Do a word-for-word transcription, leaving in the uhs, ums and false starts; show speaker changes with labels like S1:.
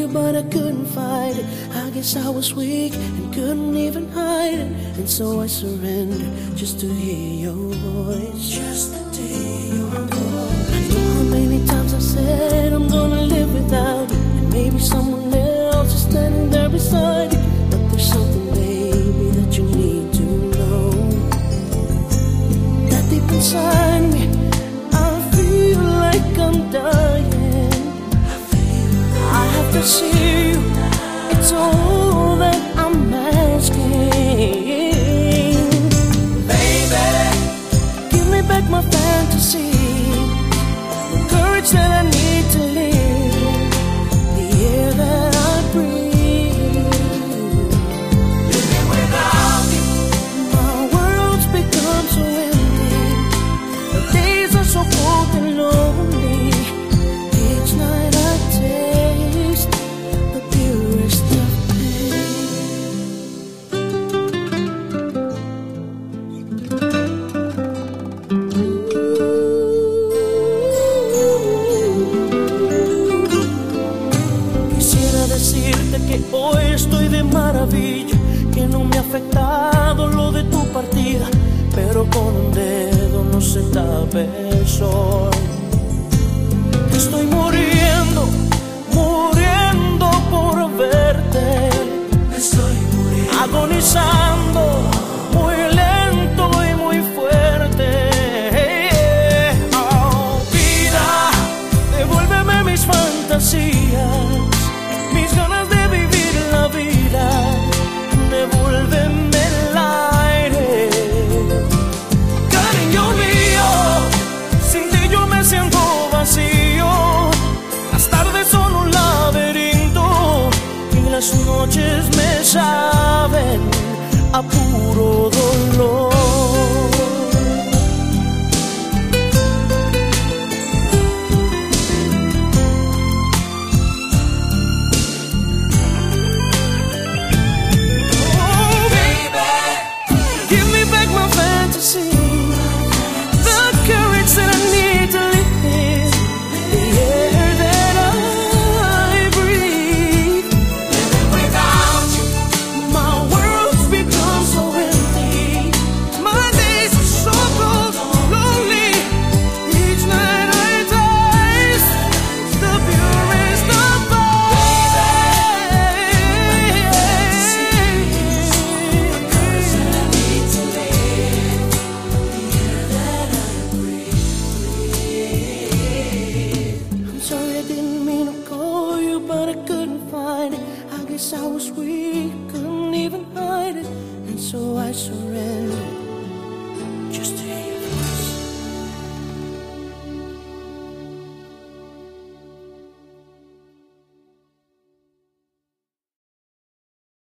S1: you, but I couldn't fight it. I guess I was weak and couldn't even hide it. And so I surrendered just to hear your voice. Just to hear your voice. I know how many times I said I'm gonna live without you, and maybe someone else is standing there beside you. But there's something, baby, that you need to know. That deep inside me, I feel like I'm dying. I have to see you, it's all that I'm asking. Baby, give me back my fantasy, the courage that I need to live, the air that I breathe. Living without you, my world's become so empty. The days are so cold and lonely. Each night I taste the purest of Quisiera decirte que hoy estoy de maravilla, que no me ha afectado lo de tu partida, pero con un dedo no se tapa el sol. Estoy muriendo, muriendo por verte. Estoy muriendo, agonizando, muy lento y muy fuerte. Oh, vida, devuélveme mis fantasías, mis ganas de vivir la vida. Devuélveme el aire, cariño mío. Sin ti yo me siento vacío. Las tardes son un laberinto y las noches me saben a puro dolor. Oh, baby, give me back my fantasy, the courage that I need to live, the air that I breathe. Living without you, my world's become so empty. My days are so cold, lonely. Each night I taste the purest of I'm sorry I didn't mean to call you, but I couldn't find it. I guess I was weak, couldn't even hide it, and so I surrendered